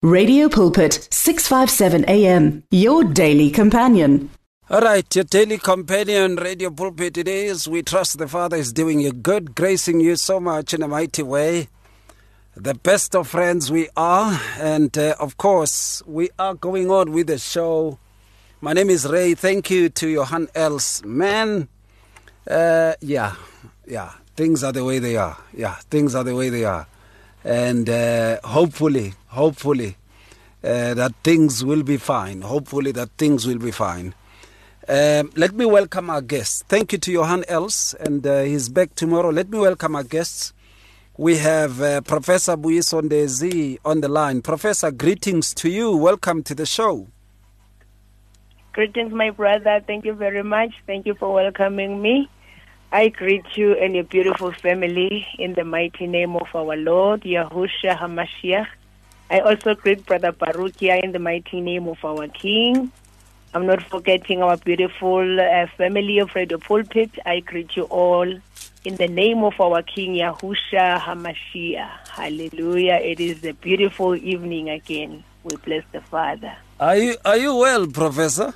Radio Pulpit, 657 AM, your daily companion. All right, your daily companion, Radio Pulpit it is. We trust the Father is doing you good, gracing you so much in a mighty way. The best of friends we are. And, of course, we are going on with the show. My name is Ray. Thank you to Johan Els. Man, things are the way they are. Yeah, things are the way they are. And hopefully, that things will be fine. Hopefully that things will be fine. Let me welcome our guests. Thank you to Johan Els, and he's back tomorrow. Let me welcome our guests. We have Professor Buyiso Ndezi on the line. Professor, greetings to you. Welcome to the show. Greetings, my brother. Thank you very much. Thank you for welcoming me. I greet you and your beautiful family in the mighty name of our Lord, Yahushua HaMashiach. I also greet Brother Baruchia in the mighty name of our King. I'm not forgetting our beautiful family of Radio Pulpit. I greet you all in the name of our King, Yahushua HaMashiach. Hallelujah. It is a beautiful evening again. We bless the Father. Are you well, Professor?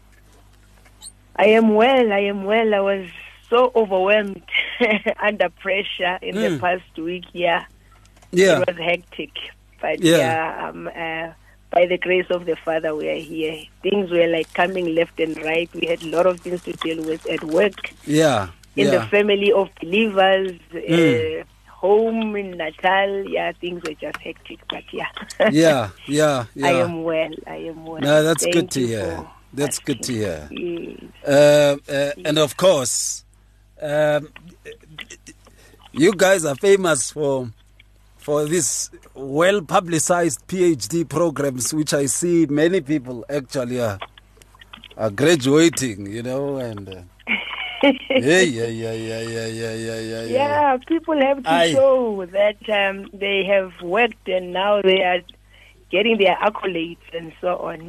I am well. I was so overwhelmed under pressure in the past week. Yeah. It was hectic. But by the grace of the Father, we are here. Things were like coming left and right. We had a lot of things to deal with at work. In the family of believers, home in Natal. Yeah, things were just hectic. But yeah. I am well. No, that's good to hear. That's good to hear. And of course, you guys are famous for this well-publicized PhD programs, which I see many people actually are graduating, and yeah, people have to show that they have worked and now they are getting their accolades and so on.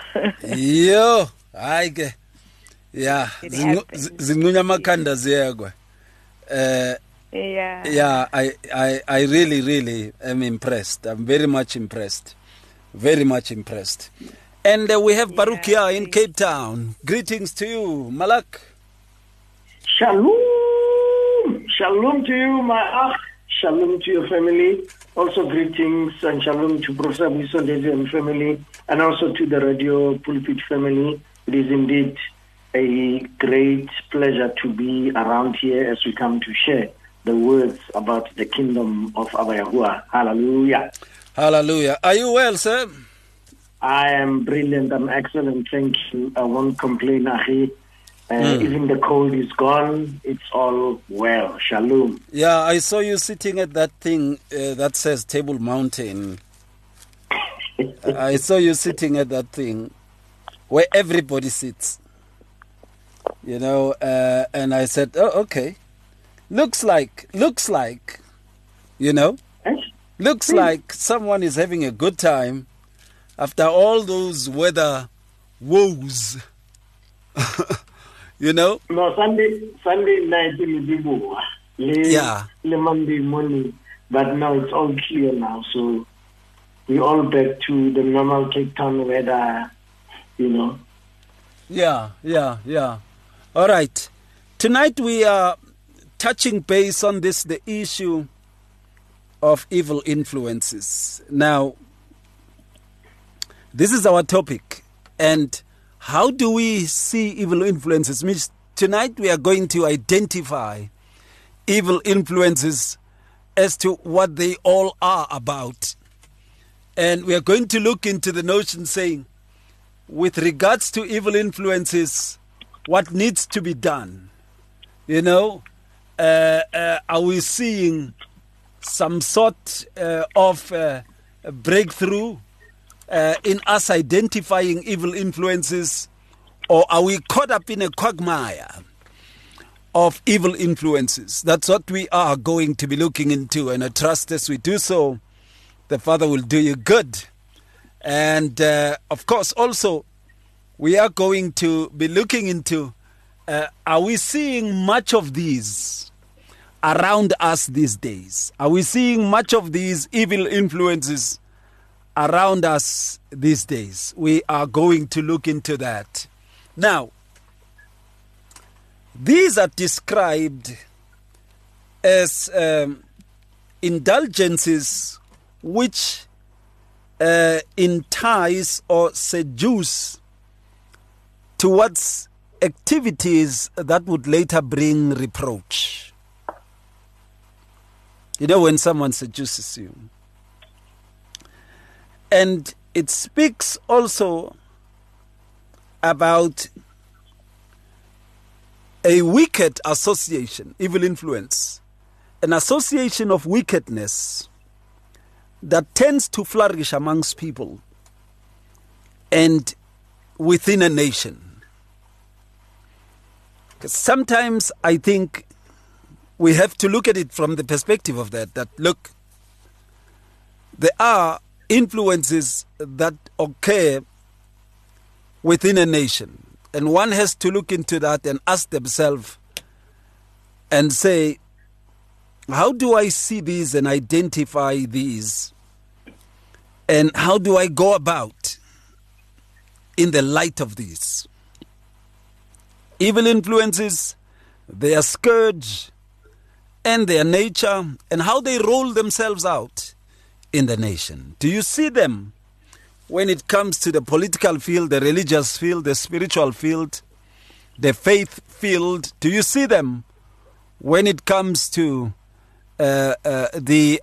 I really am impressed. I'm very much impressed. Very much impressed. And we have Baruchia in Cape Town. Greetings to you, Malak. Shalom. Shalom to you, my akh. Shalom to your family. Also greetings and shalom to Professor Buyiso Ndezi and family, and also to the Radio Pulpit family. It is indeed a great pleasure to be around here as we come to share the words about the kingdom of Abba Yahuwah. Hallelujah. Hallelujah. Are you well, sir? I am brilliant. I'm excellent. Thank you. I won't complain, Ahi. Even the cold is gone. It's all well. Shalom. Yeah, I saw you sitting at that thing that says Table Mountain. I saw you sitting at that thing where everybody sits. And I said, oh, okay. Looks like, looks like someone is having a good time after all those weather woes. No, Sunday night in Monday morning, but now it's all clear now, so we're all back to the normal Cape Town weather, Yeah. All right. Tonight we are touching base on the issue of evil influences. Now, this is our topic. And how do we see evil influences? Means tonight we are going to identify evil influences as to what they all are about. And we are going to look into the notion saying, with regards to evil influences, what needs to be done? Are we seeing some sort of breakthrough in us identifying evil influences, or are we caught up in a quagmire of evil influences? That's what we are going to be looking into, and I trust as we do so, the Father will do you good. And of course, also, we are going to be looking into, are we seeing much of these around us these days? Are we seeing much of these evil influences around us these days. We are going to look into that. Now, these are described as indulgences which entice or seduce towards activities that would later bring reproach. You know, when someone seduces you. And it speaks also about a wicked association, evil influence, an association of wickedness that tends to flourish amongst people and within a nation. Because sometimes I think we have to look at it from the perspective of that look, there are influences that occur within a nation. And one has to look into that and ask themselves and say, how do I see these and identify these? And how do I go about in the light of these? Evil influences, their scourge, and their nature, and how they roll themselves out in the nation. Do you see them when it comes to the political field, the religious field, the spiritual field, the faith field? Do you see them when it comes to the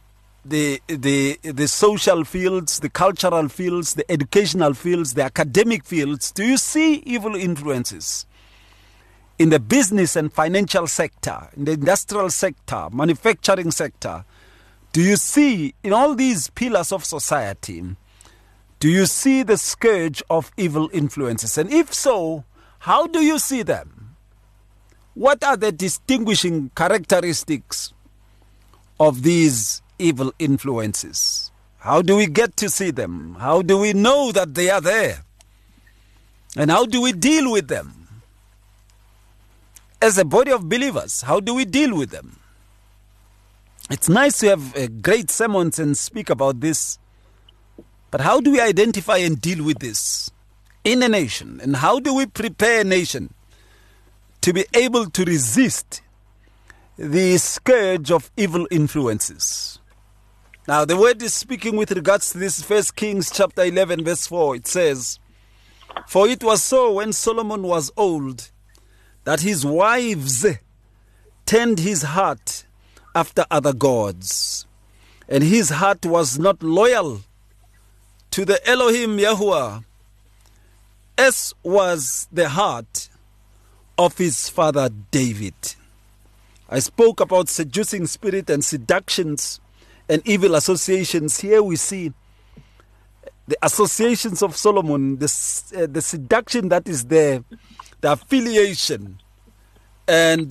social fields, the cultural fields, the educational fields, the academic fields? Do you see evil influences in the business and financial sector, in the industrial sector, manufacturing sector? Do you see in all these pillars of society, do you see the scourge of evil influences? And if so, how do you see them? What are the distinguishing characteristics of these evil influences? How do we get to see them? How do we know that they are there? And how do we deal with them? As a body of believers, how do we deal with them? It's nice to have great sermons and speak about this, but how do we identify and deal with this in a nation? And how do we prepare a nation to be able to resist the scourge of evil influences? Now, the word is speaking with regards to this. 1 Kings chapter 11 verse 4. It says, "For it was so when Solomon was old, that his wives turned his heart after other gods, and his heart was not loyal to the Elohim Yahuwah, as was the heart of his father David." I spoke about seducing spirit and seductions and evil associations. Here we see the associations of Solomon, the seduction that is there, the affiliation, and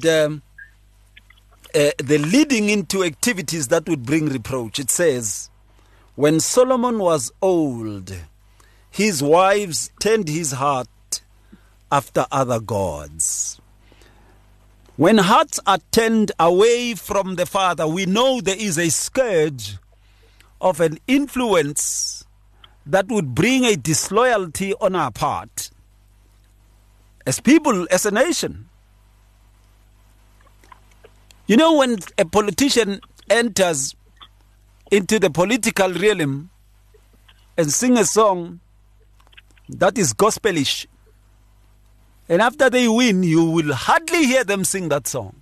the leading into activities that would bring reproach. It says, when Solomon was old, his wives turned his heart after other gods. When hearts are turned away from the Father, we know there is a scourge of an influence that would bring a disloyalty on our part as people, as a nation. You know, when a politician enters into the political realm and sing a song that is gospelish, and after they win, you will hardly hear them sing that song.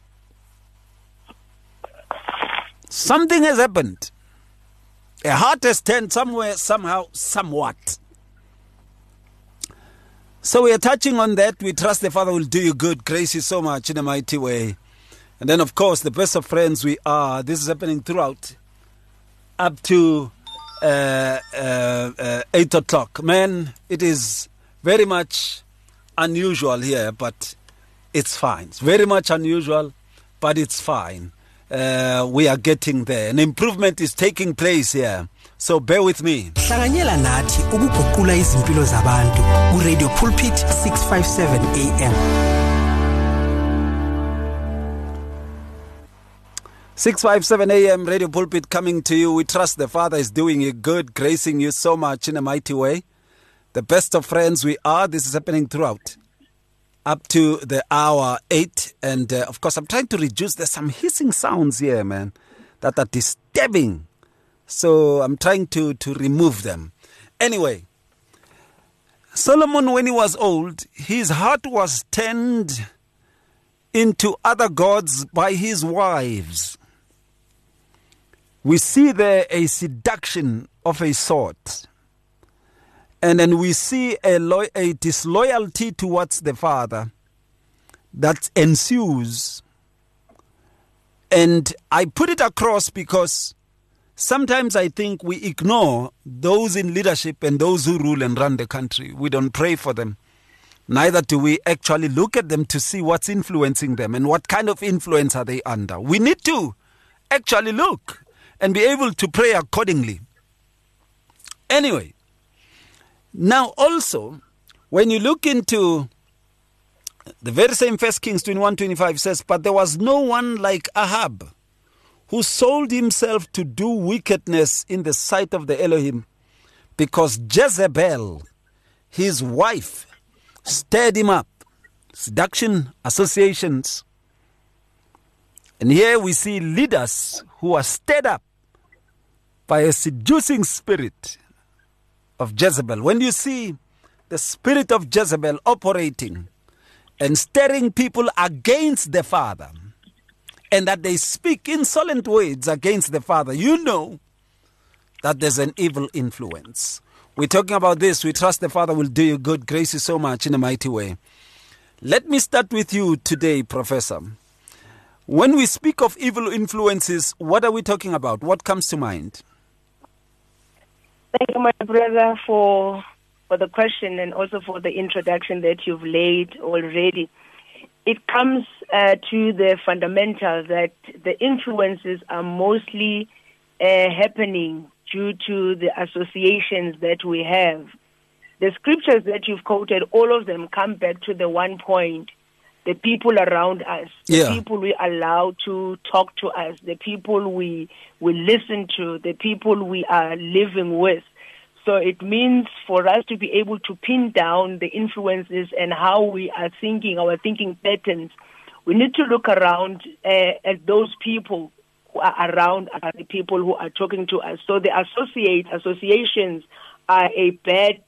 Something has happened. A heart has turned somewhere, somehow, somewhat. So we are touching on that. We trust the Father will do you good. Grace you so much in a mighty way. And then, of course, the best of friends we are. This is happening throughout up to 8 o'clock. Man, it is very much unusual here, but it's fine. It's very much unusual, but it's fine. We are getting there. An improvement is taking place here. So bear with me. Hlanganyela nathi ukuguqula izimpilo zabantu ku Radio Pulpit 657 AM. 657 AM Radio Pulpit coming to you. We trust the Father is doing you good, gracing you so much in a mighty way. The best of friends we are. This is happening throughout up to the hour 8. And of course, I'm trying to reduce. There's some hissing sounds here, man, that are disturbing. So I'm trying to remove them. Anyway, Solomon, when he was old, his heart was turned into other gods by his wives. We see there a seduction of a sort. And then we see a disloyalty towards the father that ensues. And I put it across because sometimes I think we ignore those in leadership and those who rule and run the country. We don't pray for them. Neither do we actually look at them to see what's influencing them and what kind of influence are they under. We need to actually look and be able to pray accordingly. Anyway, now also, when you look into the very same 1 Kings 21:25 says, but there was no one like Ahab, who sold himself to do wickedness in the sight of the Elohim, because Jezebel, his wife, stirred him up. Seduction, associations. And here we see leaders who are stirred up by a seducing spirit of Jezebel. When you see the spirit of Jezebel operating and stirring people against the Father, and that they speak insolent words against the Father, you know that there's an evil influence. We're talking about this. We trust the Father will do you good. Grace you so much in a mighty way. Let me start with you today, Professor. When we speak of evil influences, what are we talking about? What comes to mind? Thank you, my brother, for the question and also for the introduction that you've laid already. It comes to the fundamental that the influences are mostly happening due to the associations that we have. The scriptures that you've quoted, all of them come back to the one point: the people around us, the people we allow to talk to us, the people we listen to, the people we are living with. So it means for us to be able to pin down the influences and how we are thinking, our thinking patterns, we need to look around at those people who are around us, the people who are talking to us. So the associations are a bad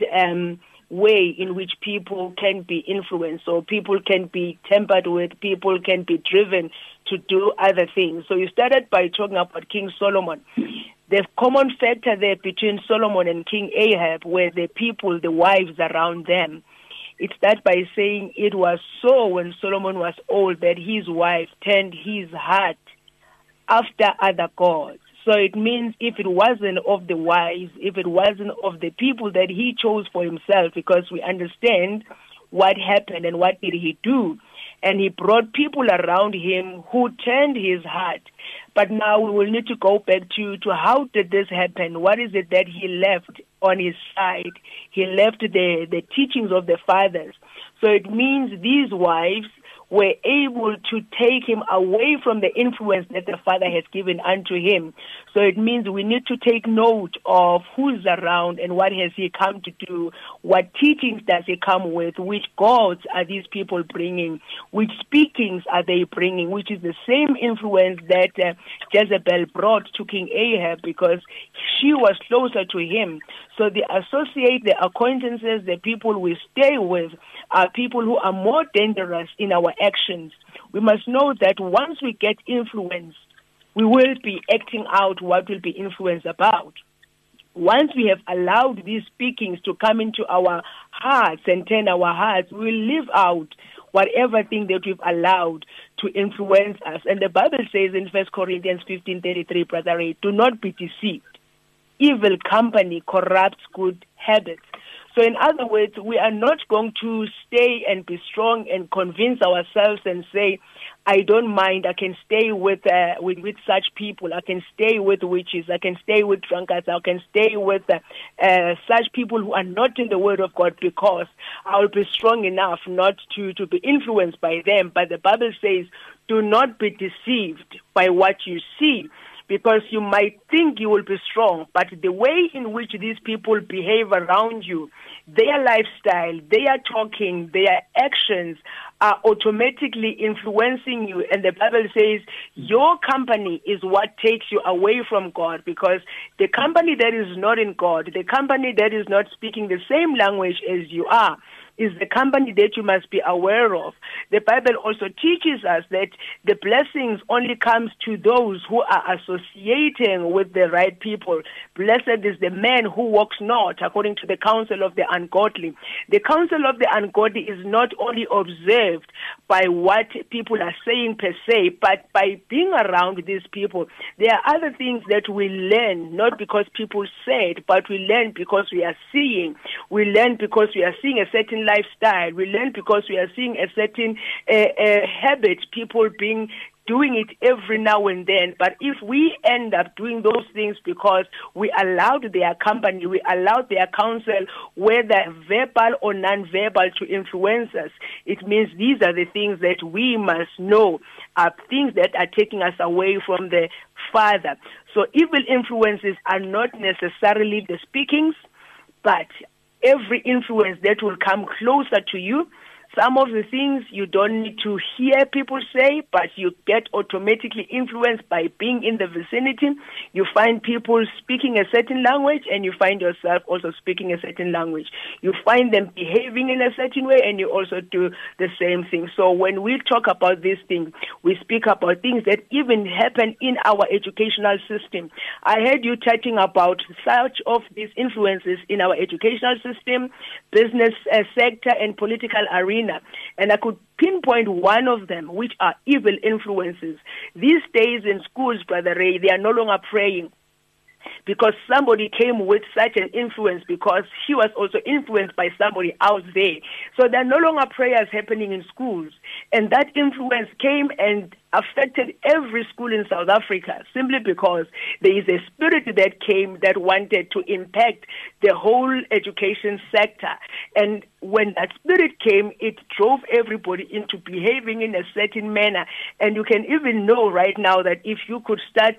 way in which people can be influenced. So people can be tampered with, people can be driven to do other things. So you started by talking about King Solomon. The common factor there between Solomon and King Ahab were the people, the wives around them. It starts by saying it was so when Solomon was old that his wife turned his heart after other gods. So it means if it wasn't of the wives, if it wasn't of the people that he chose for himself, because we understand what happened and what did he do. And he brought people around him who turned his heart. But now we will need to go back to how did this happen? What is it that he left on his side? He left the teachings of the fathers. So it means these wives were able to take him away from the influence that the Father has given unto him. So it means we need to take note of who's around and what has he come to do, what teachings does he come with, which gods are these people bringing, which speakings are they bringing, which is the same influence that Jezebel brought to King Ahab because she was closer to him. So the associate, the acquaintances, the people we stay with are people who are more dangerous in our actions. We must know that once we get influence, we will be acting out what will be influenced about. Once we have allowed these speakings to come into our hearts and turn our hearts, we will live out whatever thing that we've allowed to influence us. And the Bible says in 1 Corinthians 15:33, Brother Ray, do not be deceived. evil company corrupts good habits. So in other words, we are not going to stay and be strong and convince ourselves and say, I don't mind, I can stay with such people, I can stay with witches, I can stay with drunkards, I can stay with such people who are not in the Word of God, because I will be strong enough not to be influenced by them. But the Bible says, do not be deceived by what you see, because you might think you will be strong, but the way in which these people behave around you, their lifestyle, their talking, their actions are automatically influencing you. And the Bible says your company is what takes you away from God, because the company that is not in God, the company that is not speaking the same language as you are, is the company that you must be aware of. The Bible also teaches us that the blessings only comes to those who are associating with the right people. Blessed is the man who walks not according to the counsel of the ungodly. The counsel of the ungodly is not only observed by what people are saying per se, but by being around these people. There are other things that we learn, not because people said, but we learn because we are seeing. We learn because we are seeing a certain lifestyle. We learn because we are seeing a certain habit, people doing it every now and then. But if we end up doing those things because we allowed their company, we allowed their counsel, whether verbal or non-verbal, to influence us, it means these are the things that we must know are things that are taking us away from the Father. So evil influences are not necessarily the speakings, but every influence that will come closer to you. Some of the things you don't need to hear people say, but you get automatically influenced by being in the vicinity. You find people speaking a certain language, and you find yourself also speaking a certain language. You find them behaving in a certain way, and you also do the same thing. So when we talk about these things, we speak about things that even happen in our educational system. I heard you chatting about such of these influences in our educational system, business sector, and political arena. And I could pinpoint one of them, which are evil influences. These days in schools, Brother Ray, they are no longer praying because somebody came with such an influence, because he was also influenced by somebody out there. So there are no longer prayers happening in schools. And that influence came and affected every school in South Africa, simply because there is a spirit that came that wanted to impact the whole education sector. And when that spirit came, it drove everybody into behaving in a certain manner. And you can even know right now that if you could start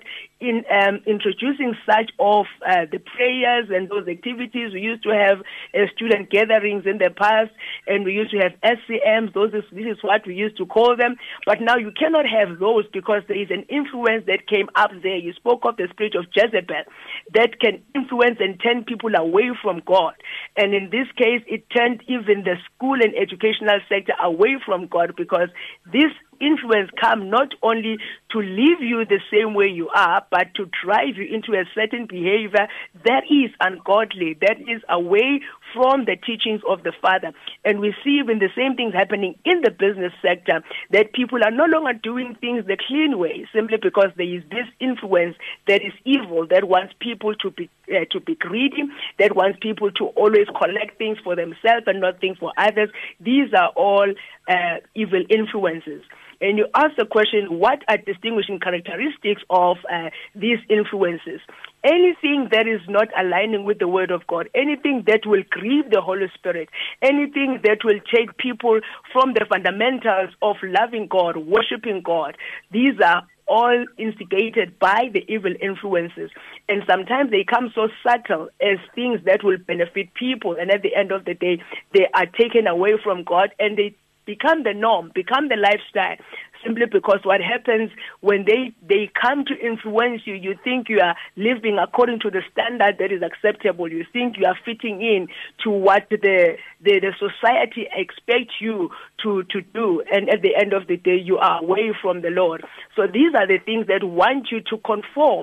introducing such of the prayers and those activities, we used to have student gatherings in the past, and we used to have SCMs. This is what we used to call them. But now you cannot have those, because there is an influence that came up there. You spoke of the spirit of Jezebel that can influence and turn people away from God. And in this case, it turned even the school and educational sector away from God, because this influence come not only to leave you the same way you are, but to drive you into a certain behavior that is ungodly, that is away from the teachings of the Father. And we see even the same things happening in the business sector, that people are no longer doing things the clean way, simply because there is this influence that is evil, that wants people to be greedy, that wants people to always collect things for themselves and not things for others. These are all evil influences. And you ask the question, what are distinguishing characteristics of these influences? Anything that is not aligning with the Word of God, anything that will grieve the Holy Spirit, anything that will take people from the fundamentals of loving God, worshiping God, these are all instigated by the evil influences. And sometimes they come so subtle as things that will benefit people, and at the end of the day, they are taken away from God, and they become the norm, become the lifestyle, simply because what happens when they come to influence you, you think you are living according to the standard that is acceptable. You think you are fitting in to what the society expects you to do. And at the end of the day, you are away from the Lord. So these are the things that want you to conform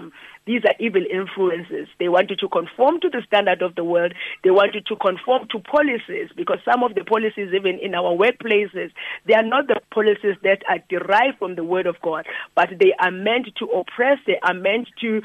these are evil influences. They want you to conform to the standard of the world. They want you to conform to policies, because some of the policies, even in our workplaces, they are not the policies that are derived from the word of God, but they are meant to oppress. They are meant to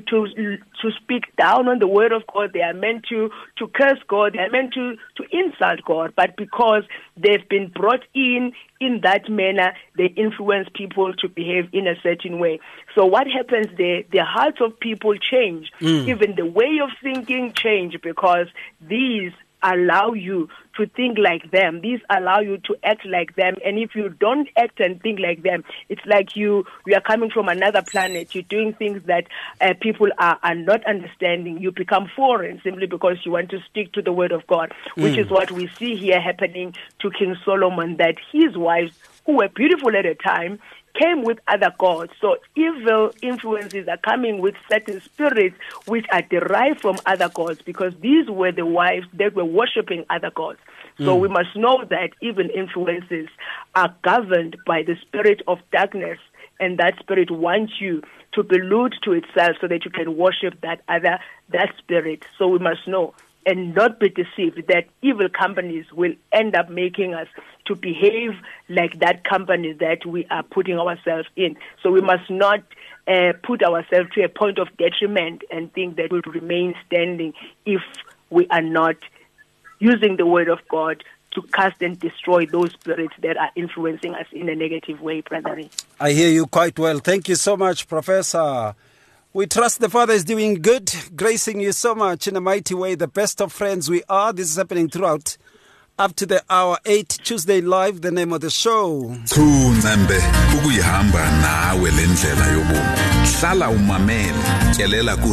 speak down on the word of God. They are meant to curse God. They are meant to insult God. But because they've been brought in that manner, they influence people to behave in a certain way. So what happens there? The hearts of people change. Even the way of thinking change, because these allow you to think like them. These allow you to act like them. And if you don't act and think like them, it's like you are coming from another planet. You're doing things that people are not understanding. You become foreign simply because you want to stick to the word of God, which is what we see here happening to King Solomon, that his wives, who were beautiful at the time, came with other gods. So evil influences are coming with certain spirits which are derived from other gods, because these were the wives that were worshipping other gods. So we must know that evil influences are governed by the spirit of darkness, and that spirit wants you to be lewd to itself so that you can worship that spirit. So we must know and not be deceived that evil companies will end up making us to behave like that company that we are putting ourselves in. So we must not put ourselves to a point of detriment and think that we'll remain standing if we are not using the word of God to cast and destroy those spirits that are influencing us in a negative way, Brother. I hear you quite well. Thank you so much, Professor. We trust the Father is doing good, gracing you so much in a mighty way. The best of friends we are. This is happening throughout up to the hour 8, Tuesday Live, the name of the show. Thunzembe ukuyihamba nawe lendlela yobomi. Hlala umamele, tyelela ku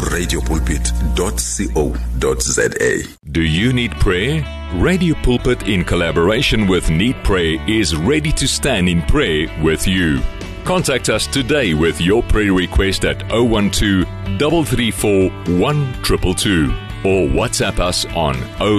radiopulpit.co.za. Do you need prayer? Radio Pulpit, in collaboration with Need Prayer, is ready to stand in prayer with you. Contact us today with your prayer request at 012-334-1222 or WhatsApp us on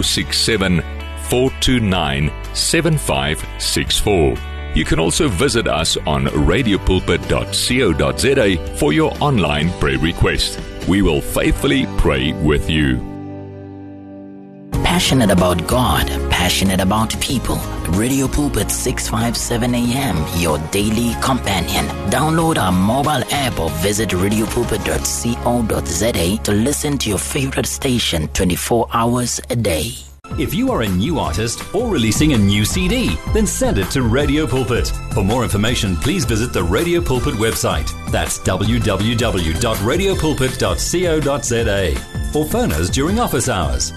067-429-7564. You can also visit us on radiopulpit.co.za for your online prayer request. We will faithfully pray with you. Passionate about God, passionate about people. Radio Pulpit 657 AM, your daily companion. Download our mobile app or visit radiopulpit.co.za to listen to your favorite station 24 hours a day. If you are a new artist or releasing a new CD, then send it to Radio Pulpit. For more information, please visit the Radio Pulpit website. That's www.radiopulpit.co.za. Or phone us during office hours,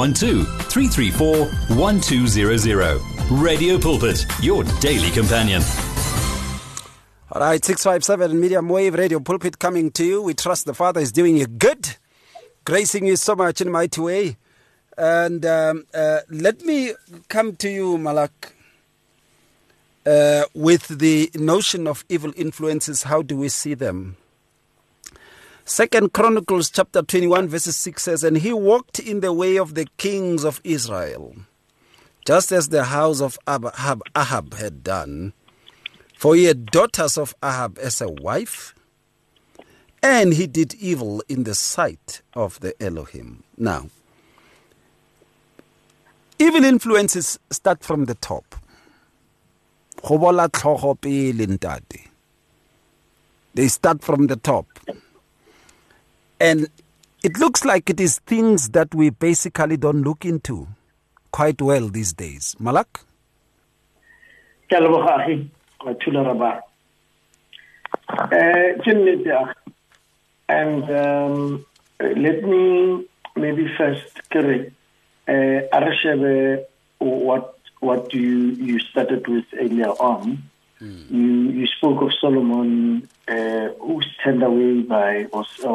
012-334-1200. Radio Pulpit, your daily companion. All right, 657 Medium Wave, Radio Pulpit coming to you. We trust the Father is doing you good, gracing you so much in a mighty way. And let me come to you, Malak, with the notion of evil influences. How do we see them? 2 Chronicles chapter 21 verses 6 says, "And he walked in the way of the kings of Israel, just as the house of Ahab had done. For he had daughters of Ahab as a wife, and he did evil in the sight of the Elohim." Now, evil influences start from the top. They start from the top. And it looks like it is things that we basically don't look into quite well these days. Malak? And let me maybe first correct what you started with earlier on. You spoke of Solomon, who's turned away by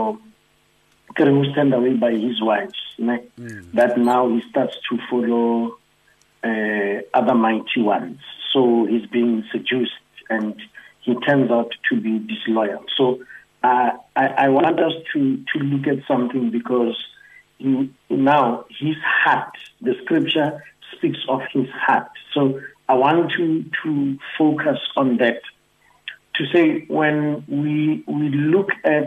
his wives. That now he starts to follow other mighty ones. So he's being seduced, and he turns out to be disloyal. So I want us to look at something, because now his heart, the scripture speaks of his heart. So I want to focus on that, to say when we look at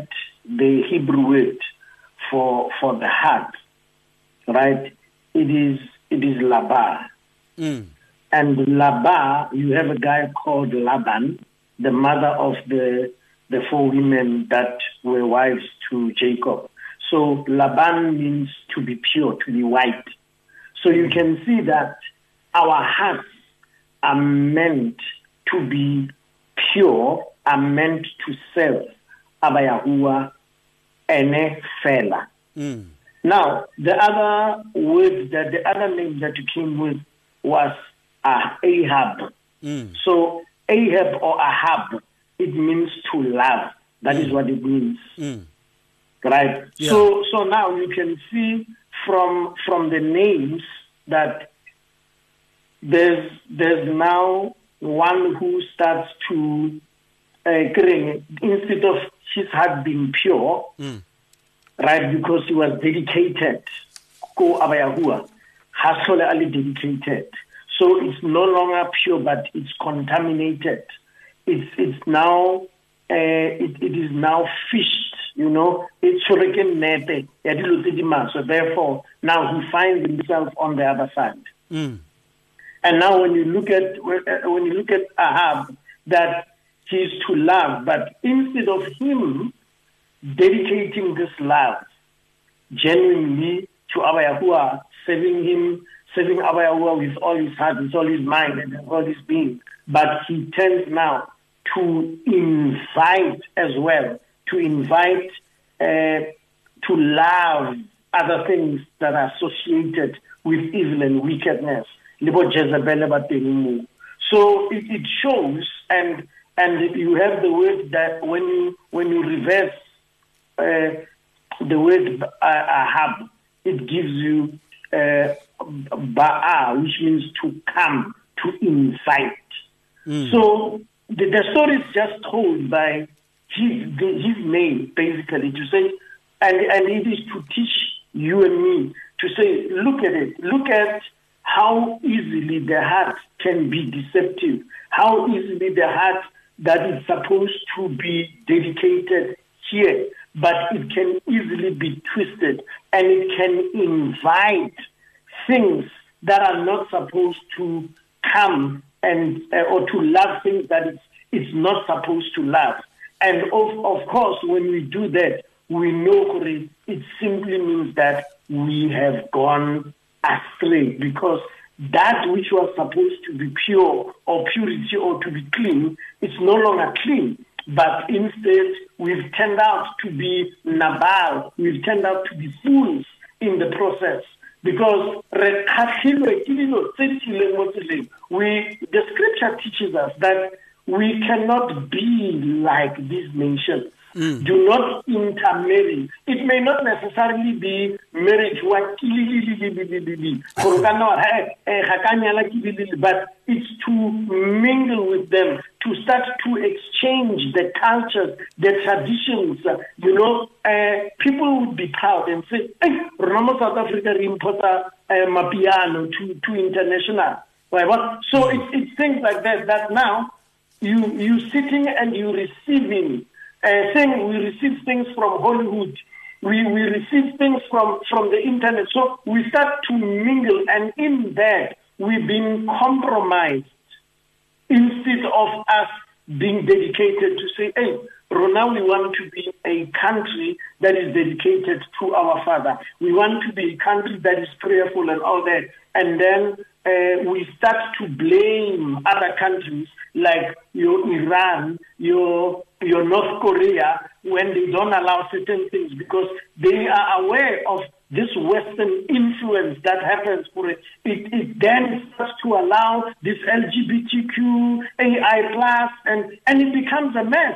the Hebrew word for the heart, right? It is Labah. Mm. And Labah, you have a guy called Laban, the mother of the 4 women that were wives to Jacob. So Laban means to be pure, to be white. So you can see that our hearts are meant to be pure, are meant to serve Abba Yahuwah ene fela. Mm. Now, the other name that you came with was Ahab. Mm. So Ahab or Ahab, it means to love. That is what it means. Mm. Right? Yeah. So now you can see from the names that there's now one who starts to instead of his heart being pure, right, because he was dedicated, Ko Abba Yahuwah, has solely dedicated. So it's no longer pure, but it's contaminated. It's now it is now fished, you know. It's shuriken nete. So therefore, now he finds himself on the other side. Mm. And now when you look at Ahab, that he's to love, but instead of him dedicating this love genuinely to Abba Yahuwah, serving Abba Yahuwah with all his heart, with all his mind, and all his being, but he turns now to invite as well, to love other things that are associated with evil and wickedness. So it shows, and you have the word that when you reverse the word Ahab, it gives you Ba'a, which means to come, to invite. So the story is just told by his name, basically, to say, and it is to teach you and me to say, look at it, look at how easily the heart can be deceptive, how easily the heart that is supposed to be dedicated here, but it can easily be twisted, and it can invite things that are not supposed to come and or to love things that it's not supposed to love. And of course, when we do that, we know it simply means that we have gone astray, because that which was supposed to be pure or purity or to be clean, it's no longer clean. But instead, we've turned out to be Nabal, we've turned out to be fools in the process. Because the scripture teaches us that we cannot be like these nations. Do not intermarry. It may not necessarily be marriage, but it's to mingle with them, to start to exchange the cultures, the traditions. You know, people would be proud and say, "Hey, South Africa importa mapiano to international." So it's things like that. That now you sitting and you receiving. Saying we receive things from Hollywood, we receive things from the internet. So we start to mingle, and in that we've been compromised instead of us being dedicated to say, hey, now we want to be a country that is dedicated to our Father. We want to be a country that is prayerful and all that. And then we start to blame other countries like your Iran, your North Korea, when they don't allow certain things, because they are aware of this Western influence that happens for it. It then starts to allow this LGBTQ, AI+, and it becomes a mess.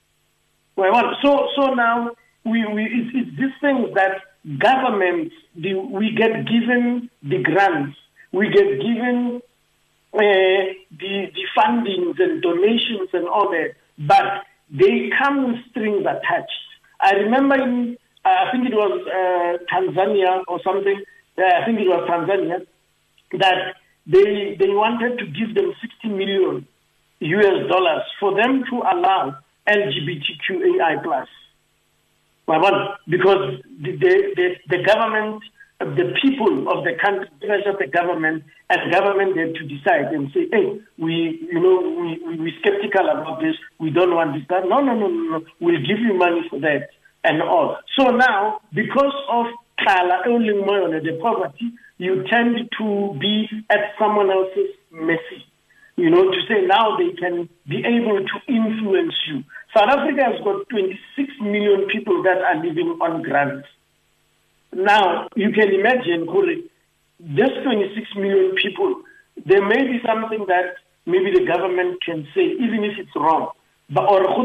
So now it's these things that governments, we get given the grants, we get given the fundings and donations and all that, but they come with strings attached. I remember I think it was Tanzania or something, I think it was Tanzania, that they wanted to give them $60 million for them to allow LGBTQAI+. Because the government, the people of the country, pressure the government, and government had to decide and say, hey, we're skeptical about this, we don't want this, that. No, we'll give you money for that and all. So now, because of the poverty, you tend to be at someone else's mercy. To say now they can be able to influence you. South Africa has got 26 million people that are living on grants. Now, you can imagine, this 26 million people, there may be something that maybe the government can say, even if it's wrong. But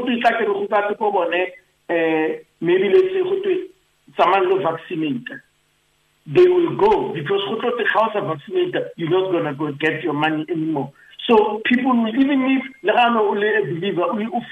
maybe let's say someone will vaccinate. They will go because the house are vaccinated. You're not going to go get your money anymore. So people will, even if a believer,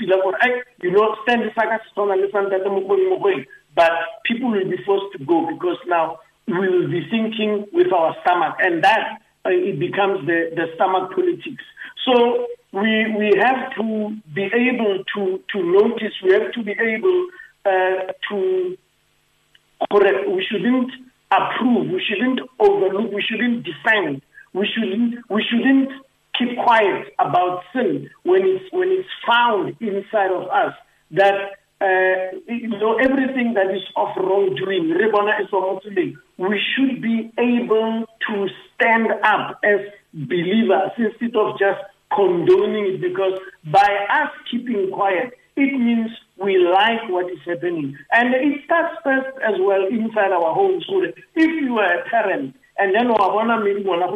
but people will be forced to go because now we will be thinking with our stomach, and that it becomes the stomach politics. So we have to be able to notice, we have to be able to correct. We shouldn't approve, we shouldn't overlook, we shouldn't defend, we shouldn't keep quiet about sin when it's found inside of us. That everything that is of wrongdoing, we should be able to stand up as believers instead of just condoning it, because by us keeping quiet, it means we like what is happening. And it starts first as well inside our homes. If you are a parent, and then all that,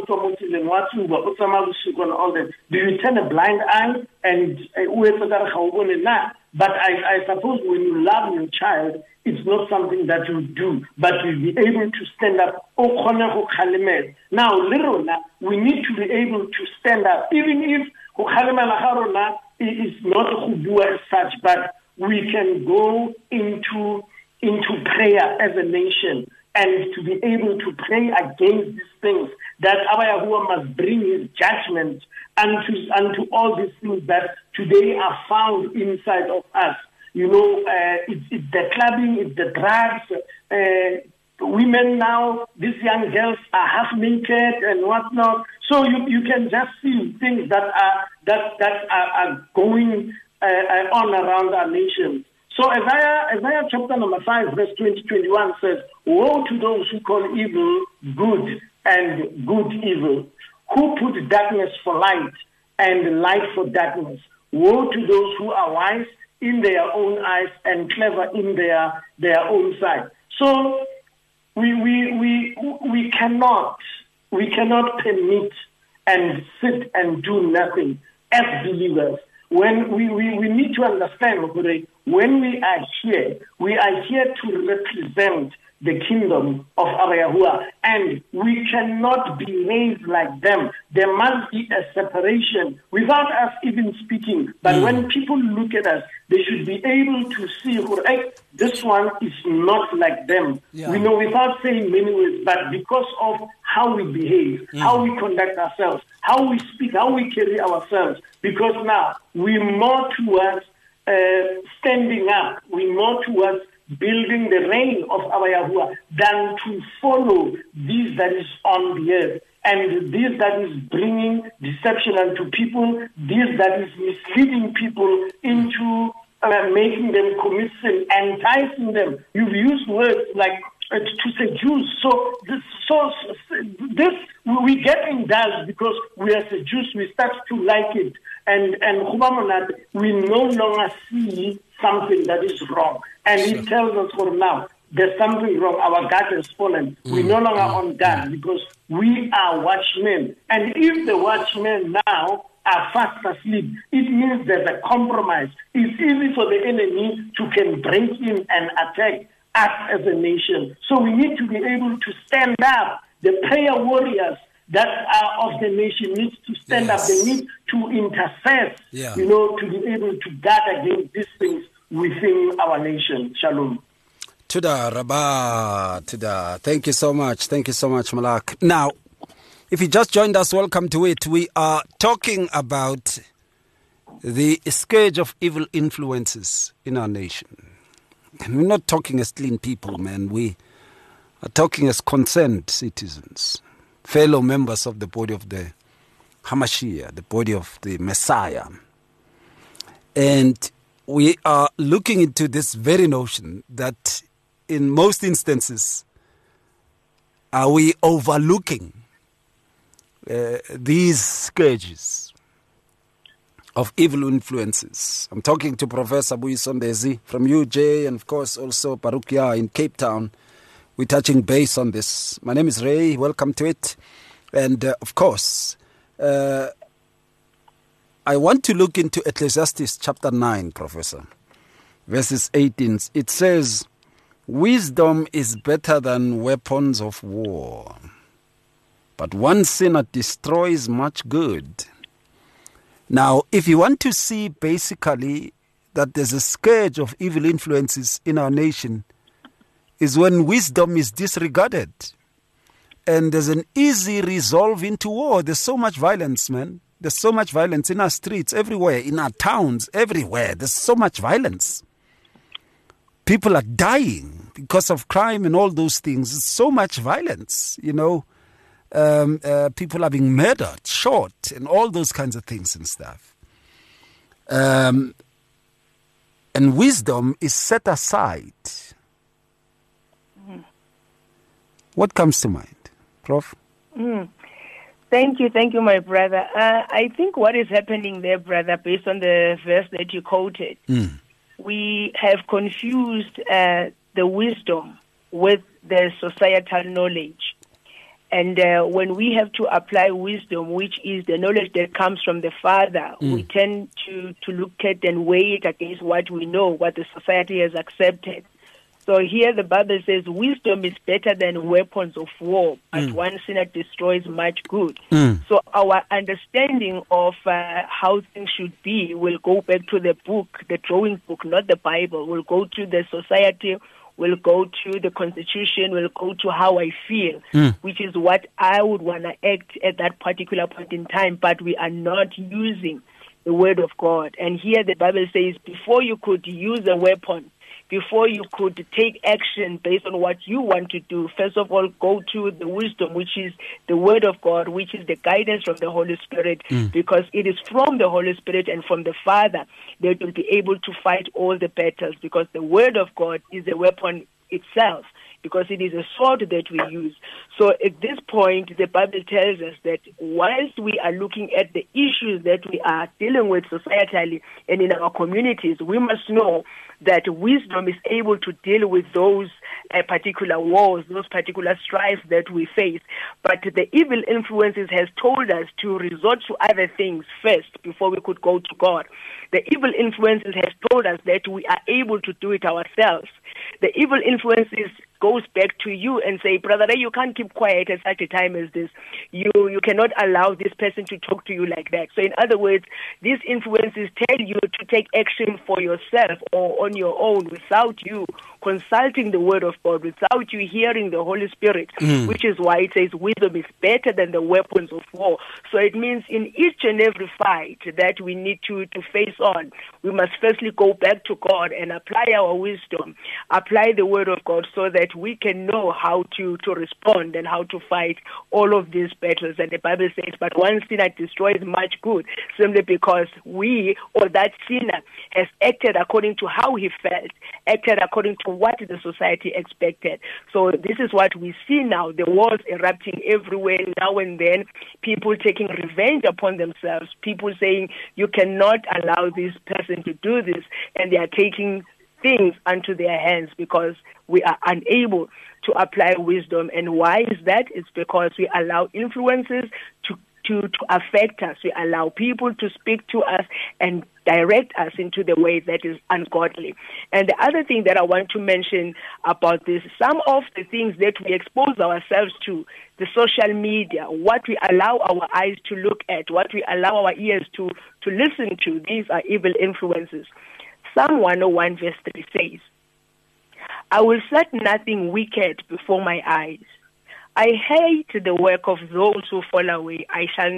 do you turn a blind eye? And but I suppose when you love your child, it's not something that you do, but you'll be able to stand up. Now, we need to be able to stand up, even if is not as such, but we can go into prayer as a nation and to be able to pray against these things, that Abba Yahuwah must bring his judgment unto all these things that today are found inside of us. It's the clubbing, it's the drugs, women now, these young girls are half naked and whatnot. So you can just see things that are going on around our nation. So Isaiah chapter number 5, verse 20-21 says, woe to those who call evil good and good evil, who put darkness for light and light for darkness. Woe to those who are wise in their own eyes and clever in their own sight. So we cannot permit and sit and do nothing as believers. When we need to understand, when we are here to represent the kingdom of Abba Yahuwah, and we cannot behave like them. There must be a separation without us even speaking. But when people look at us, they should be able to see, this one is not like them. Yeah. We know without saying many words, but because of how we behave, how we conduct ourselves, how we speak, how we carry ourselves, because now we're more towards standing up, we're more towards building the reign of Abba Yahuwah than to follow this that is on the earth, and this that is bringing deception unto people, this that is misleading people into making them commit sin, enticing them. You've used words like to seduce. So this we get indulged because we are seduced. We start to like it, and we no longer see something that is wrong. And he tells us for now, there's something wrong. Our guard has fallen. We're no longer on guard because we are watchmen. And if the watchmen now are fast asleep, it means there's a compromise. It's easy for the enemy to can break in and attack us as a nation. So we need to be able to stand up. The prayer warriors that are of the nation need to stand up. They need to intercede, to be able to guard against these things within our nation. Shalom. Tuda Rabba, Tuda. Thank you so much. Thank you so much, Malak. Now, if you just joined us, welcome to it. We are talking about the scourge of evil influences in our nation. And we're not talking as clean people, man. We are talking as concerned citizens, fellow members of the body of the Hamashiach, the body of the Messiah. And we are looking into this very notion that in most instances, are we overlooking these scourges of evil influences? I'm talking to Professor Buyisondezi from UJ and, of course, also Parukia in Cape Town. We're touching base on this. My name is Ray. Welcome to it. And, of course, I want to look into Ecclesiastes chapter 9, Professor, verses 18. It says, wisdom is better than weapons of war, but one sinner destroys much good. Now, if you want to see basically that there's a scourge of evil influences in our nation, is when wisdom is disregarded. And there's an easy resolve into war. There's so much violence, man. There's so much violence in our streets, everywhere, in our towns, everywhere. There's so much violence. People are dying because of crime and all those things. There's so much violence, you know. People are being murdered, shot, and all those kinds of things and stuff. And wisdom is set aside. What comes to mind, Prof? Thank you, my brother. I think what is happening there, brother, based on the verse that you quoted, we have confused the wisdom with the societal knowledge. And when we have to apply wisdom, which is the knowledge that comes from the Father, we tend to look at and weigh it against what we know, what the society has accepted. So here the Bible says wisdom is better than weapons of war, but one sinner destroys much good. So our understanding of how things should be will go back to the book, the drawing book, not the Bible. We'll go to the society, we'll go to the Constitution, we'll go to how I feel, which is what I would want to act at that particular point in time, but we are not using the Word of God. And here the Bible says before you could use a weapon, before you could take action based on what you want to do, first of all, go to the wisdom, which is the Word of God, which is the guidance from the Holy Spirit, because it is from the Holy Spirit and from the Father that you'll be able to fight all the battles, because the Word of God is a weapon itself, because it is a sword that we use. So at this point, the Bible tells us that whilst we are looking at the issues that we are dealing with societally and in our communities, we must know that wisdom is able to deal with those particular wars, those particular strifes that we face. But the evil influences has told us to resort to other things first before we could go to God. The evil influences has told us that we are able to do it ourselves. The evil influences goes back to you and say, brother, you can't keep quiet at such a time as this. You cannot allow this person to talk to you like that. So in other words, these influences tell you to take action for yourself or on your own without you consulting the Word of God, without you hearing the Holy Spirit, which is why it says wisdom is better than the weapons of war. So it means in each and every fight that we need to face on, we must firstly go back to God and apply our wisdom, apply the Word of God, so that we can know how to respond and how to fight all of these battles. And the Bible says, but one sinner destroys much good, simply because we or that sinner has acted according to how he felt, acted according to what the society expected. So this is what we see now, the wars erupting everywhere now and then, people taking revenge upon themselves, people saying you cannot allow this person to do this, and they are taking things unto their hands because we are unable to apply wisdom. And why is that? It's because we allow influences to affect us. We allow people to speak to us and direct us into the way that is ungodly. And the other thing that I want to mention about this, some of the things that we expose ourselves to, the social media, what we allow our eyes to look at, what we allow our ears to listen to, these are evil influences. Psalm 101 verse 3 says, I will set nothing wicked before my eyes. I hate the work of those who fall away. It shall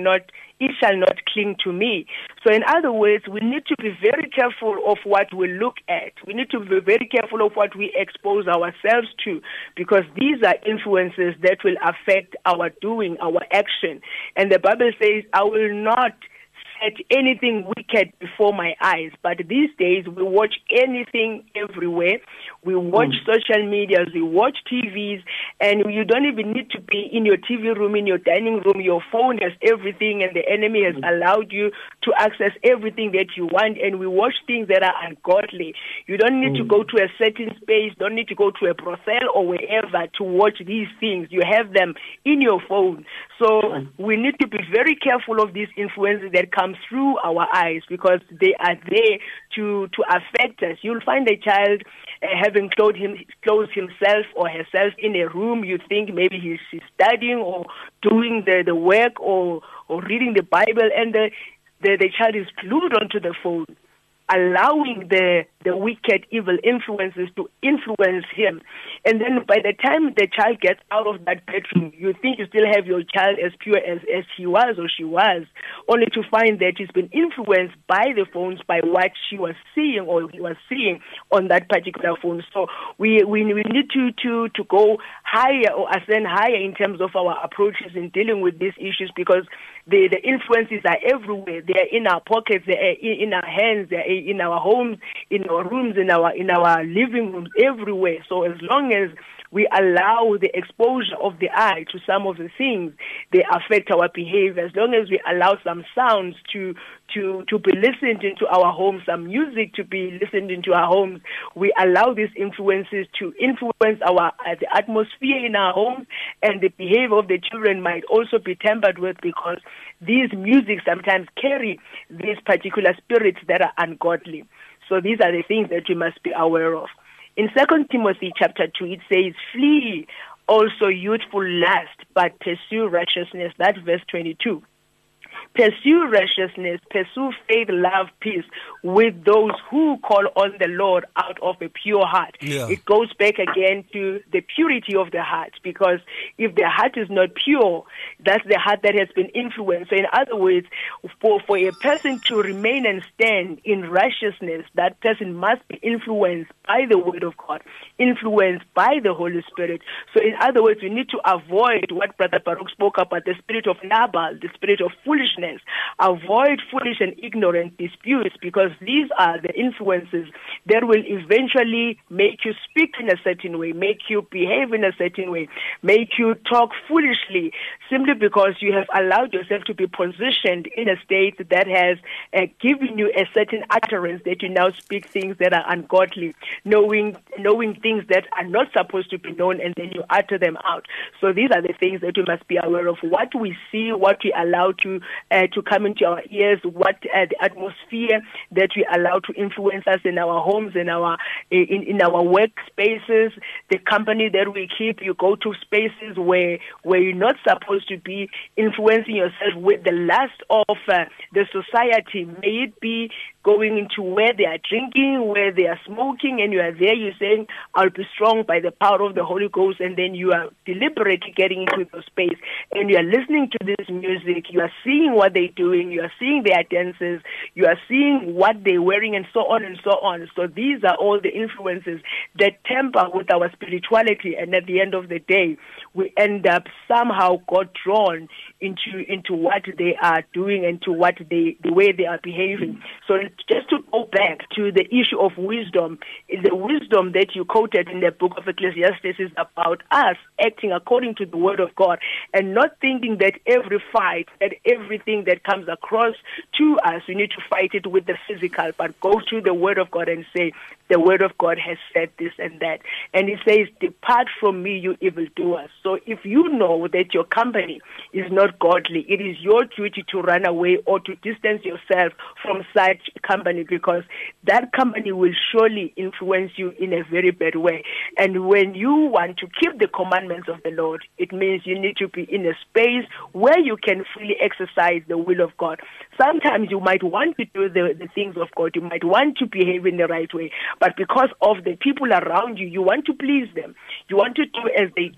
not cling to me. So in other words, we need to be very careful of what we look at. We need to be very careful of what we expose ourselves to, because these are influences that will affect our doing, our action. And the Bible says, I will not set anything wicked before my eyes. But these days, we watch anything everywhere. We watch social medias, we watch TVs, and you don't even need to be in your TV room, in your dining room. Your phone has everything, and the enemy has allowed you to access everything that you want, and we watch things that are ungodly. You don't need to go to a certain space, don't need to go to a brothel or wherever to watch these things. You have them in your phone. So we need to be very careful of these influences that come through our eyes, because they are there to affect us. You'll find a child having clothed himself or herself in a room. You think maybe he's studying or doing the work or reading the Bible, and the child is glued onto the phone, allowing the wicked, evil influences to influence him. And then by the time the child gets out of that bedroom, you think you still have your child as pure as he was or she was, only to find that he's been influenced by the phones, by what she was seeing or he was seeing on that particular phone. So we need to go higher or ascend higher in terms of our approaches in dealing with these issues, because the influences are everywhere. They are in our pockets, they are in our hands, they are in our homes, in our rooms, in our living rooms, everywhere. So as long as we allow the exposure of the eye to some of the things, they affect our behavior. As long as we allow some sounds to be listened into our homes, some music to be listened into our homes, we allow these influences to influence the atmosphere in our homes, and the behavior of the children might also be tampered with, because these music sometimes carry these particular spirits that are ungodly. So these are the things that we must be aware of. In 2 Timothy chapter 2, it says, flee also youthful lust, but pursue righteousness. That's verse 22. Pursue righteousness, pursue faith, love, peace with those who call on the Lord out of a pure heart. Yeah. It goes back again to the purity of the heart, because if the heart is not pure, that's the heart that has been influenced. So in other words, for a person to remain and stand in righteousness, that person must be influenced by the Word of God, influenced by the Holy Spirit. So in other words, we need to avoid what Brother Baruch spoke about, the spirit of Nabal, the spirit of foolishness. Avoid foolish and ignorant disputes, because these are the influences that will eventually make you speak in a certain way, make you behave in a certain way, make you talk foolishly, simply because you have allowed yourself to be positioned in a state that has given you a certain utterance, that you now speak things that are ungodly, knowing things that are not supposed to be known, and then you utter them out. So these are the things that we must be aware of. What we see, what we allow to come into our ears, what the atmosphere that we allow to influence us in our homes, in our workspaces, the company that we keep. You go to spaces where you're not supposed to be influencing yourself with the lust of the society. May it be going into where they are drinking, where they are smoking, and you are there, you're saying, I'll be strong by the power of the Holy Ghost, and then you are deliberately getting into the space, and you are listening to this music, you are seeing what they're doing, you are seeing their dances, you are seeing what they're wearing, and so on and so on. So these are all the influences that tamper with our spirituality, and at the end of the day, we end up somehow got drawn into what they are doing and to what the way they are behaving. So just to go back to the issue of wisdom, the wisdom that you quoted in the book of Ecclesiastes is about us acting according to the Word of God, and not thinking that every fight, that everything that comes across to us, we need to fight it with the physical, but go to the Word of God and say, the Word of God has said this and that. And it says, depart from me, you evildoers. So if you know that your company is not godly, it is your duty to run away or to distance yourself from such company, because that company will surely influence you in a very bad way. And when you want to keep the commandments of the Lord, it means you need to be in a space where you can freely exercise the will of God. Sometimes you might want to do the things of God, you might want to behave in the right way, but because of the people around you, you want to please them. You want to do as they do.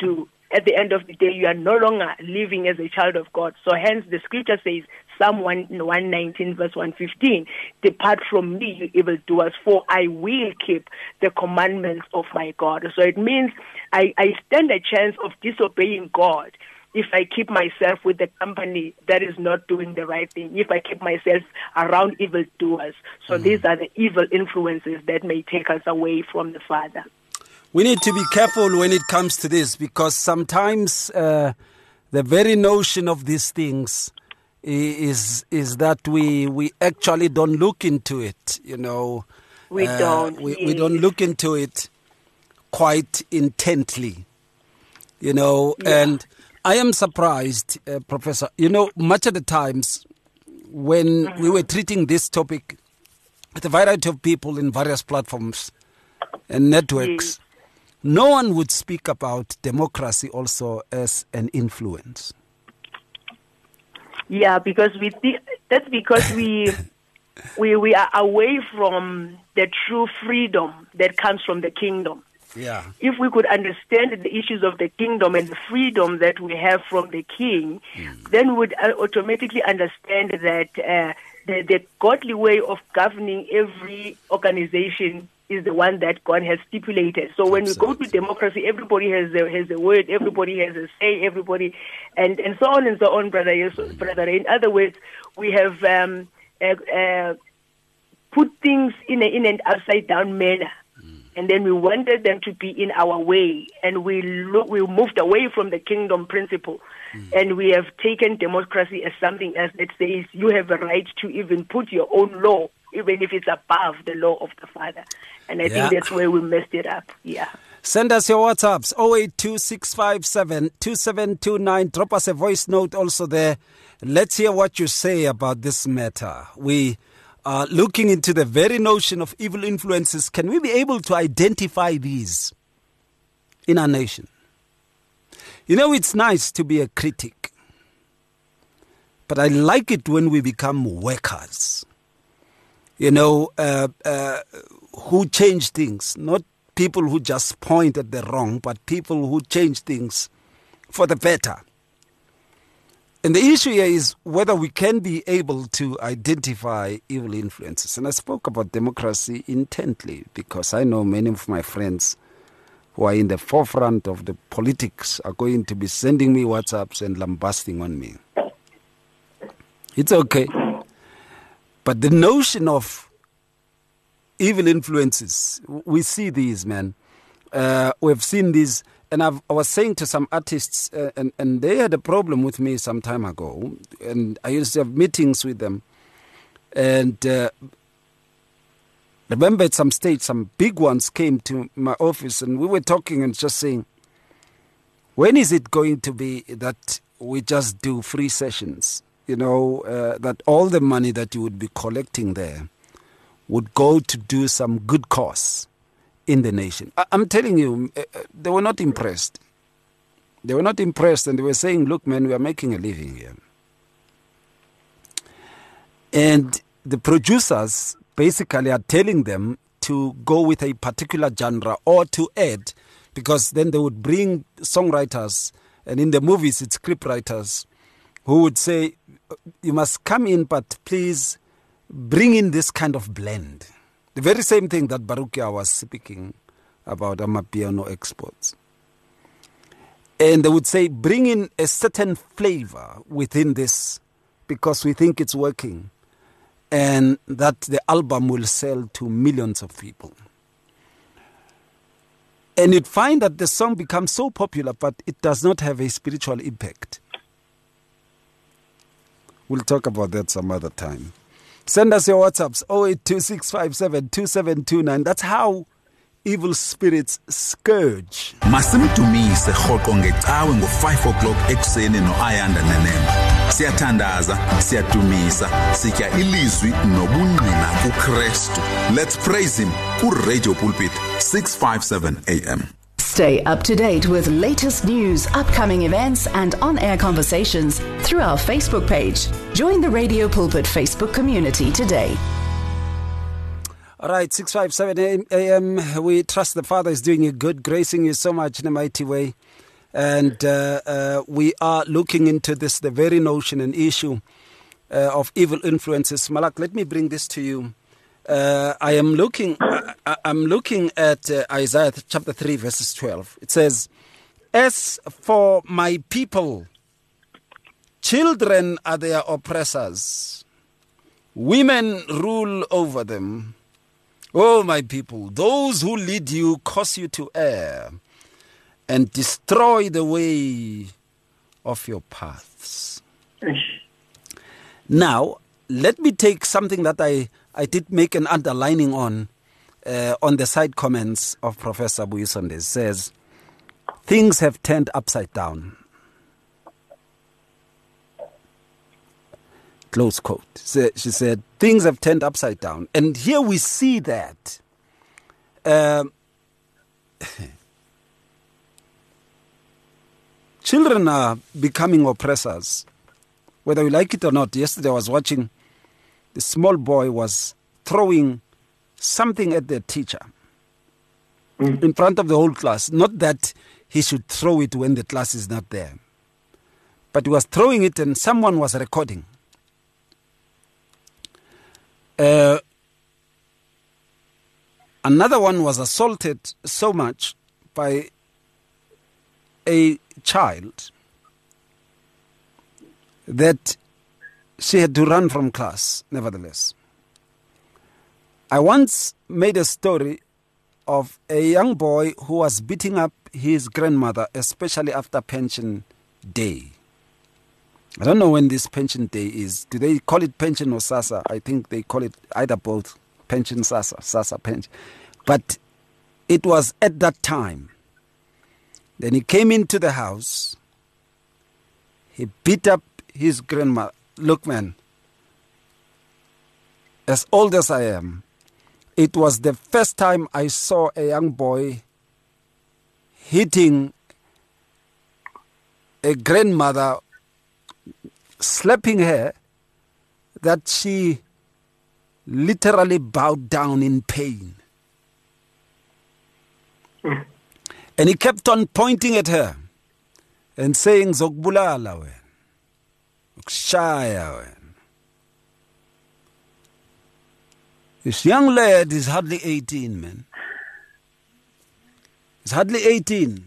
at the end of the day, you are no longer living as a child of God. So hence the scripture says, Psalm 119 verse 115, depart from me, you evildoers, for I will keep the commandments of my God. So it means I stand a chance of disobeying God if I keep myself with the company that is not doing the right thing, if I keep myself around evildoers. So these are the evil influences that may take us away from the Father. We need to be careful when it comes to this, because sometimes the very notion of these things is that we actually don't look into it, you know. We don't. We don't look into it quite intently, you know. Yeah. And I am surprised, Professor, you know, much of the times when we were treating this topic with a variety of people in various platforms and networks, no one would speak about democracy also as an influence. Yeah, because we think that's because we are away from the true freedom that comes from the kingdom. Yeah. If we could understand the issues of the kingdom and the freedom that we have from the king, then we would automatically understand that the godly way of governing every organization is the one that God has stipulated. So when we go to democracy, everybody has a word, everybody has a say, everybody, and so on, brother. Yes, brother. In other words, we have put things in an upside down manner. And then we wanted them to be in our way, and we moved away from the kingdom principle, and we have taken democracy as something else that says you have a right to even put your own law, even if it's above the law of the Father. And I think that's where we messed it up. Yeah. Send us your WhatsApps 0826572729. Drop us a voice note also there. Let's hear what you say about this matter. We looking into the very notion of evil influences. Can we be able to identify these in our nation? You know, it's nice to be a critic, but I like it when we become workers, you know, who change things, not people who just point at the wrong, but people who change things for the better. And the issue here is whether we can be able to identify evil influences. And I spoke about democracy intently because I know many of my friends who are in the forefront of the politics are going to be sending me WhatsApps and lambasting on me. It's okay. But the notion of evil influences, we see these, man. We've seen these. And I was saying to some artists, and they had a problem with me some time ago, and I used to have meetings with them. And remember at some stage, some big ones came to my office, and we were talking and just saying, when is it going to be that we just do free sessions? You know, that all the money that you would be collecting there would go to do some good cause in the nation. I'm telling you, they were not impressed. They were not impressed, and they were saying, look, man, we are making a living here. And the producers basically are telling them to go with a particular genre or to add, because then they would bring songwriters, and in the movies it's scriptwriters, who would say, you must come in, but please bring in this kind of blend. The very same thing that Barukia was speaking about Amapiano exports. And they would say, bring in a certain flavor within this because we think it's working. And that the album will sell to millions of people. And you'd find that the song becomes so popular, but it does not have a spiritual impact. We'll talk about that some other time. Send us your WhatsApps, 0826572729. That's how evil spirits scourge. Masimdumise rhoqo ngecawe ngo-5 o'clock ekuseni no-Ayanda Nenemba. Siyathandaza, siyadumisa, sitya ilizwi nobungqina kuKristu. Let's praise him ku-Radio Pulpit 657 AM. Stay up to date with latest news, upcoming events, and on-air conversations through our Facebook page. Join the Radio Pulpit Facebook community today. All right, 657 AM. We trust the Father is doing you good, gracing you so much in a mighty way. And we are looking into this, the very notion and issue of evil influences. Malak, let me bring this to you. I'm looking at Isaiah chapter 3, verses 12. It says, "As for my people, children are their oppressors. Women rule over them. Oh, my people, those who lead you cause you to err and destroy the way of your paths." Now, let me take something that I did make an underlining on the side comments of Professor Buyisonde. It says, things have turned upside down. Close quote. She said, things have turned upside down. And here we see that children are becoming oppressors, whether we like it or not. Yesterday I was watching, the small boy was throwing something at the teacher in front of the whole class. Not that he should throw it when the class is not there, but he was throwing it and someone was recording. Another one was assaulted so much by a child that she had to run from class, nevertheless. I once made a story of a young boy who was beating up his grandmother, especially after pension day. I don't know when this pension day is. Do they call it pension or SASA? I think they call it either both. Pension, SASA, pension. But it was at that time. Then he came into the house. He beat up his grandmother. Look, man, as old as I am, it was the first time I saw a young boy hitting a grandmother, slapping her, that she literally bowed down in pain. And he kept on pointing at her and saying, "Zokbulala wena, ukshaya wena." This young lad is hardly 18, man. He's hardly 18.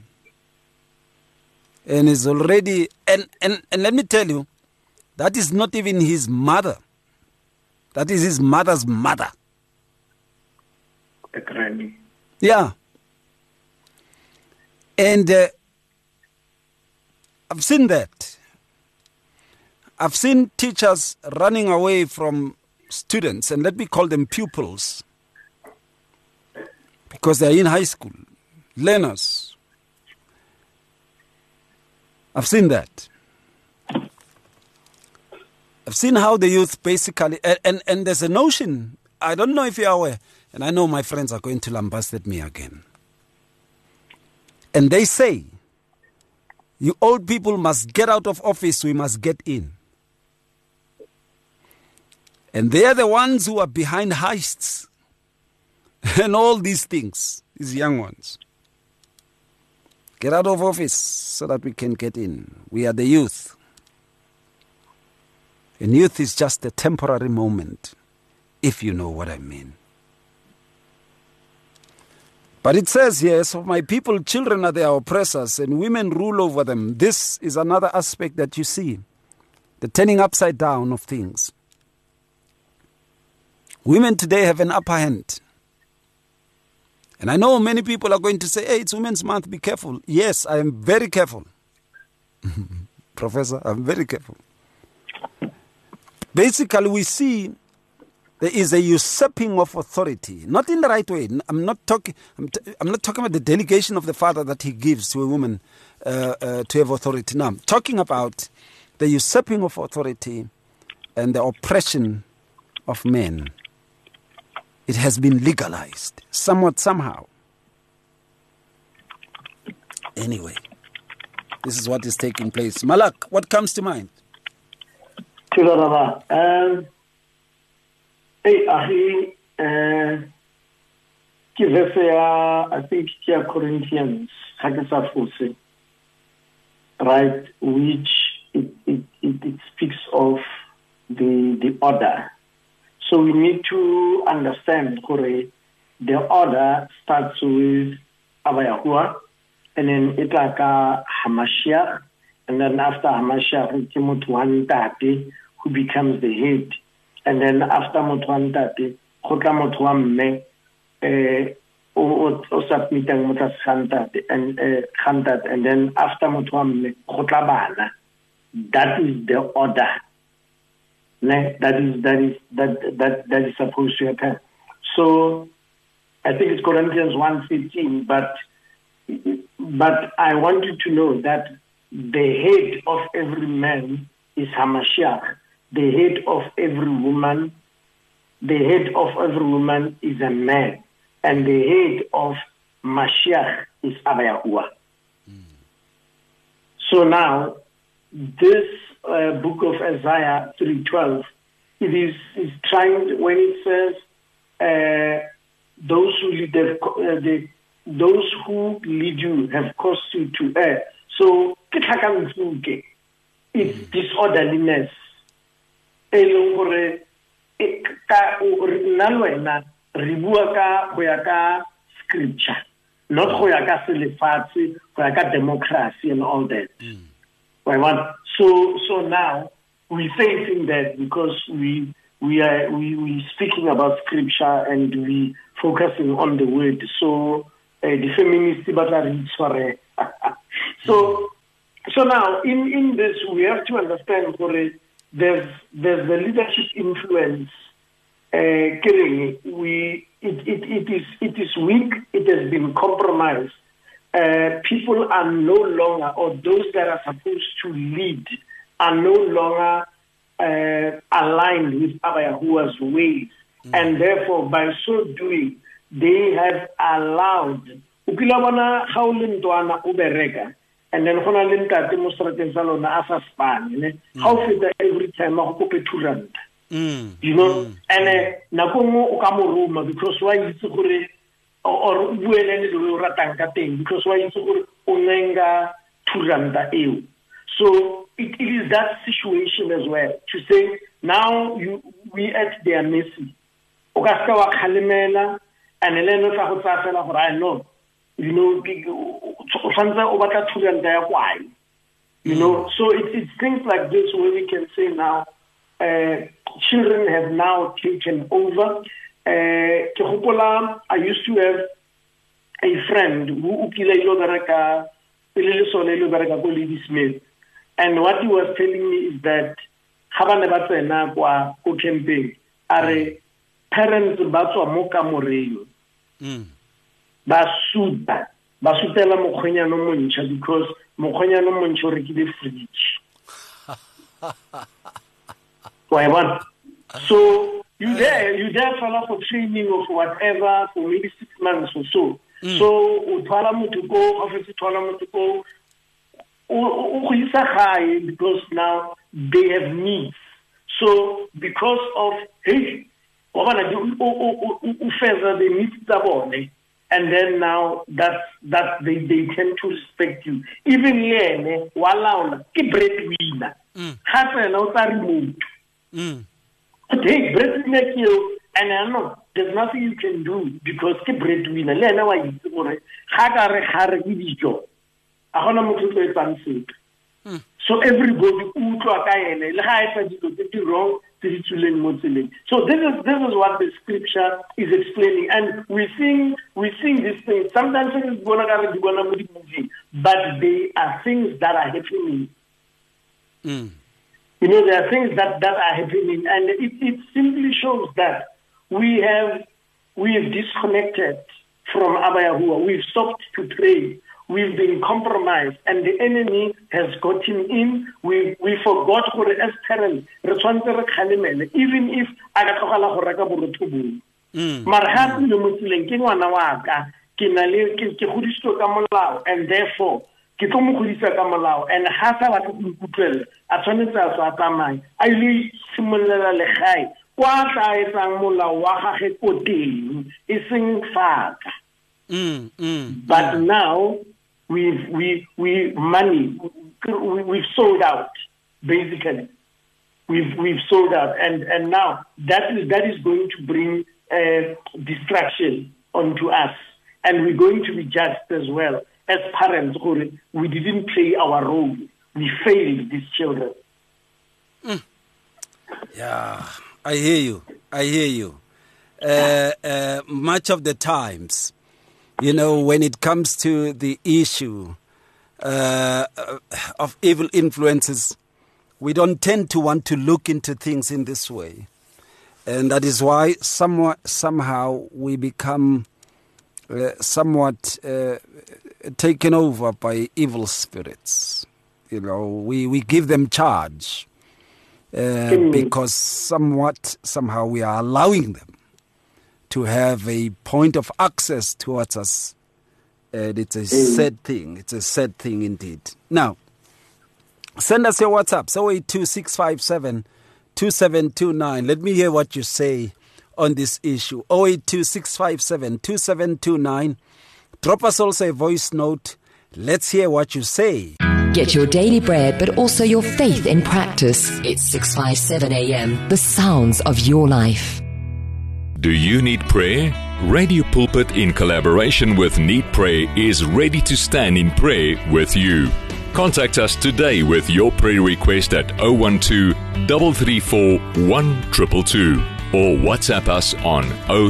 And is already, and let me tell you, that is not even his mother. That is his mother's mother. The granny. Yeah. And I've seen that. I've seen teachers running away from students, and let me call them pupils, because they're in high school, learners. I've seen that. I've seen how the youth basically, and there's a notion, I don't know if you're aware, and I know my friends are going to lambast at me again. And they say, you old people must get out of office, we must get in. And they are the ones who are behind heists and all these things, these young ones. Get out of office so that we can get in. We are the youth. And youth is just a temporary moment, if you know what I mean. But it says here, "So my people, children are their oppressors, and women rule over them." This is another aspect that you see, the turning upside down of things. Women today have an upper hand. And I know many people are going to say, "Hey, it's Women's Month, be careful." Yes, I am very careful. Professor, I'm very careful. Basically, we see there is a usurping of authority, not in the right way. I'm not talking about the delegation of the father that he gives to a woman to have authority. No, I'm talking about the usurping of authority and the oppression of men. It has been legalized, somewhat, somehow. Anyway, this is what is taking place. Malak, what comes to mind? I think Corinthians, right, which it speaks of the order. So we need to understand, Kore, the order starts with Abayahua, and then Itaka Hamashiach, and then after Hamashiach, Timotwan Tate, who becomes the head. And then after Motwan Tate, Kota Motwan Me, o submitting Motas Hantat, and then after Motwan Me, Kota Bana. That is the order. That is supposed to happen. So I think it's Corinthians 1:15, but I want you to know that the head of every man is Hamashiach. The head of every woman is a man, and the head of Mashiach is Abayahua. So now, this book of Isaiah 3:12, it is trying, when it says those who lead you have caused you to err. So it's disorderliness. Scripture, not democracy and all that. So now we're facing that because we speaking about scripture and we focusing on the word. So the feminists so now in this we have to understand there's the leadership influence. It is weak. It has been compromised. People are no longer, or those that are supposed to lead, are no longer aligned with Abayahua's ways, and therefore, by so doing, they have allowed. And then when I look at the demonstrators salon as a span, how fit every time I hope to run. You know, and Nakomo Okamoruma, because why is it or because why is it Onenga Turanda EU? So it is that situation as well. To say now we at their mercy. Okaskawa Kalimela and Elena Sahosafela for I know. You know, you know, so it's things like this where we can say now children have now taken over. I used to have a friend who Smith, and what he was telling me is that campaign are parents batswa mo kamoreng basutela mokgwenyano montšha because mokgwenyano montšha o rekile fridge. So you there for training of whatever for maybe 6 months or so. So utwala motho go office utwala motho go o isa high because now they have needs. So because of hey wabana ufeza the needs zabone. And then now that they tend to respect you. Even yene walaula ke breadwinner. Hasa na removed. Hey, breadwinner kill, and I know there's nothing you can do because ke breadwinner. Le na wa itse gore ga ka re gare ke dijo. A gona motho tlo etsang. So everybody utlwa ka ene le ga etsa dilo tse wrong. So this is what the scripture is explaining, and we sing these things. Sometimes it's movie, but they are things that are happening. You know, there are things that are happening, and it simply shows that we have disconnected from Abayahua. We've stopped to pray. We've been compromised, and the enemy has gotten in. We forgot who as parents, even if I got to Marhat no Muslim, and therefore, and Hasa Kutel, Atonita Satamai, I live similarly high. What I sang Mula Waha Kotin is in fact. But now we money we've sold out, basically. We've sold out, and now that is going to bring distraction onto us, and we're going to be judged as well as parents. We didn't play our role. We failed these children. Yeah, I hear you. Much of the times, when it comes to the issue of evil influences, we don't tend to want to look into things in this way. And that is why somehow we become somewhat taken over by evil spirits. We give them charge because somehow we are allowing them to have a point of access towards us. And it's a sad thing. It's a sad thing indeed. Now, send us your WhatsApp, 082-657-2729. Let me hear what you say on this issue. 082-657-2729. Drop us also a voice note. Let's hear what you say. Get your daily bread, but also your faith in practice. It's 657 AM. The sounds of your life. Do you need prayer? Radio Pulpit, in collaboration with Need Prayer, is ready to stand in prayer with you. Contact us today with your prayer request at 012-334-1222 or WhatsApp us on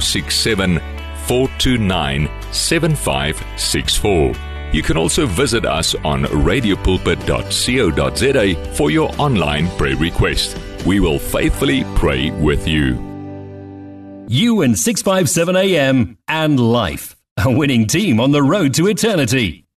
067-429-7564. You can also visit us on radiopulpit.co.za for your online prayer request. We will faithfully pray with you. You and 657 AM and life, a winning team on the road to eternity.